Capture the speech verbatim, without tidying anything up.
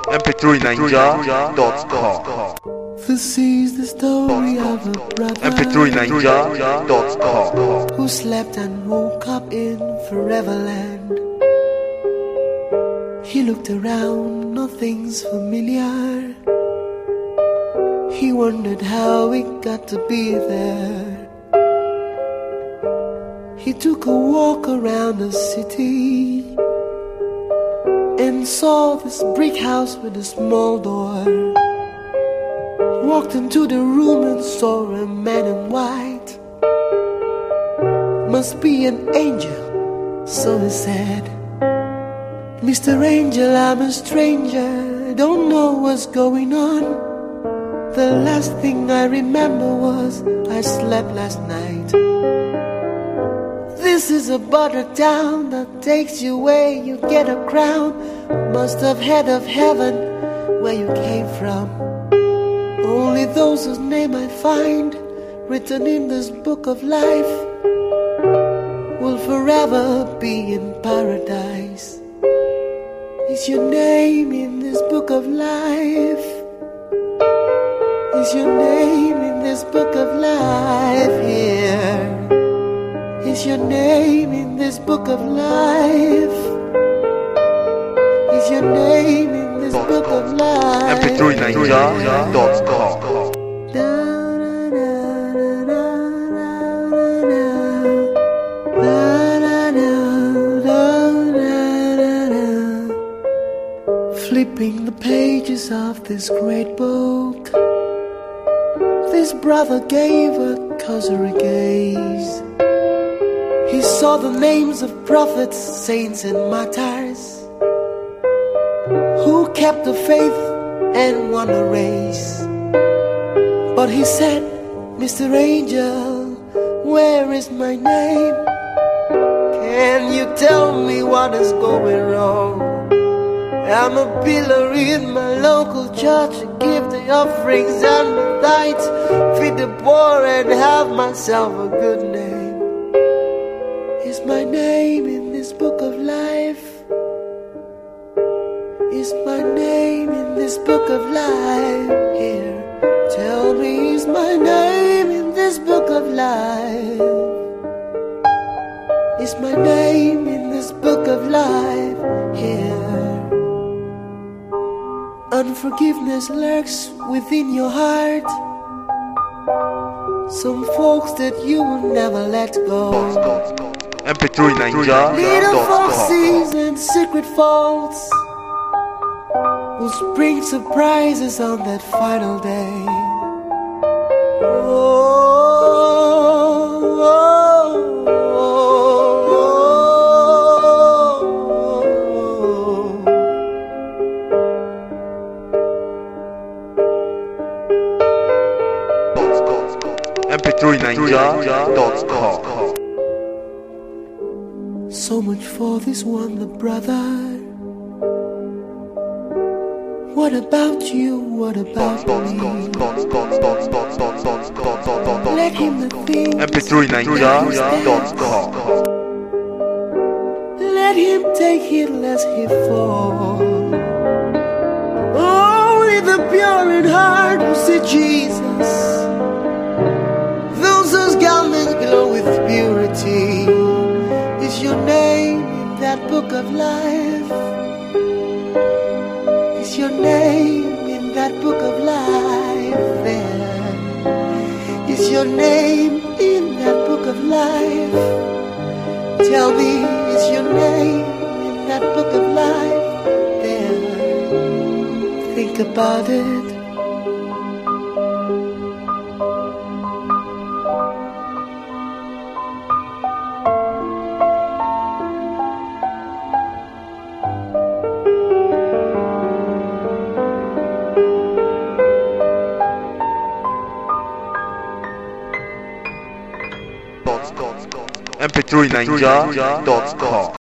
m p three ninja dot com. This is the story of a brother m p three ninja dot com. who slept and woke up in Foreverland. He looked around, nothing's familiar. He wondered how he got to be there. He took a walk around the city and saw this brick house with a small door. Walked into the room and saw a man in white. Must be an angel, so he said. Mister Angel, I'm a stranger, don't know what's going on. The last thing I remember was I slept last night. This is a border town that takes you where you get a crown. Must have head of heaven where you came from. Only those whose name I find written in this book of life will forever be in paradise. Is your name in this book of life? Is your name in this book of life here? Is your name in this book of life? Is your name in this book of life? m p three ninja dot com. Flipping the pages of this great book, this brother gave a cursory gaze. He saw the names of prophets, saints and martyrs who kept the faith and won a race. But he said, Mister Angel, where is my name? Can you tell me what is going wrong? I'm a pillar in my local church, give the offerings and the tithes, feed the poor and have myself a good name. Is my name in this book of life? Is my name in this book of life? Here, tell me, is my name in this book of life? Is my name in this book of life? Here. Unforgiveness lurks within your heart, some folks that you will never let go. m p three ninja Little dot foxes com. and secret faults will bring surprises on that final day. Oh, oh, m p three ninja dot com. So much for this wonder brother. What about you? What about me? Let him think. m p three ninja dot com. Let him take it lest he fall. Only the pure in heart will see Jesus. Those whose garments glow with purity. Is your name in that book of life? Is your name in that book of life there? Is your name in that book of life? Tell me, is your name in that book of life there? Think about it. m p three ninja dot com.